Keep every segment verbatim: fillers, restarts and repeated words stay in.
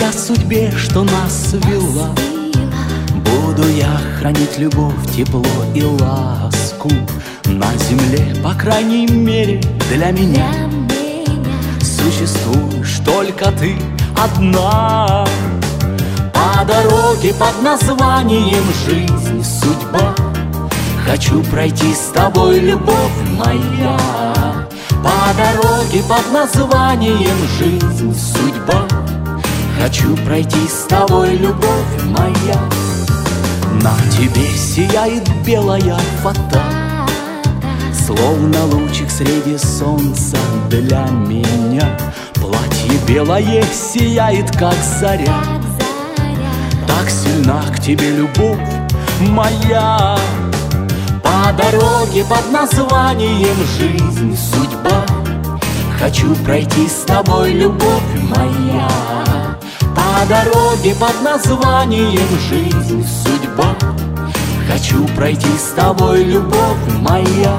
я судьбе, что нас свела. Буду я хранить любовь, тепло и ласку на земле, по крайней мере, для меня. Существуешь только ты одна. По дороге под названием жизнь, судьба, хочу пройти с тобой, любовь моя. По дороге под названием жизнь, судьба, хочу пройти с тобой, любовь моя. На тебе сияет белая фата, словно лучик среди солнца для меня. Платье белое сияет, как заря, так сильна к тебе любовь моя. По дороге под названием жизнь, судьба, хочу пройти с тобой, любовь моя. По дороге под названием жизнь, судьба, хочу пройти с тобой, любовь моя.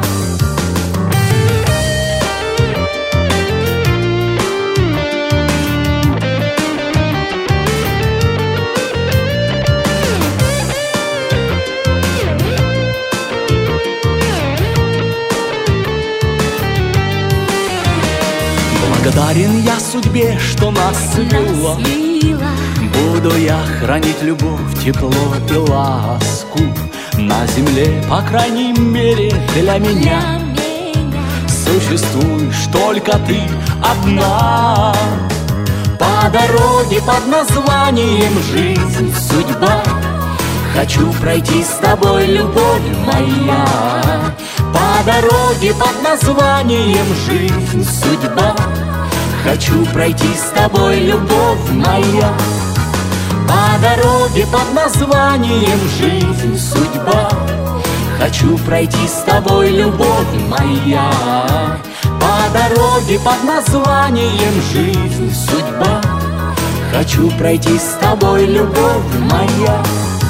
Благодарен я судьбе, что нас свела. Буду я хранить любовь, тепло и ласку на земле, по крайней мере, для меня. Существуешь только ты одна. По дороге под названием жизнь, судьба, хочу пройти с тобой, любовь моя. По дороге под названием жизнь, судьба, хочу пройти с тобой, любовь моя. По дороге под названием жизнь, судьба, хочу пройти с тобой, любовь моя. По дороге под названием жизнь, судьба, хочу пройти с тобой, любовь моя.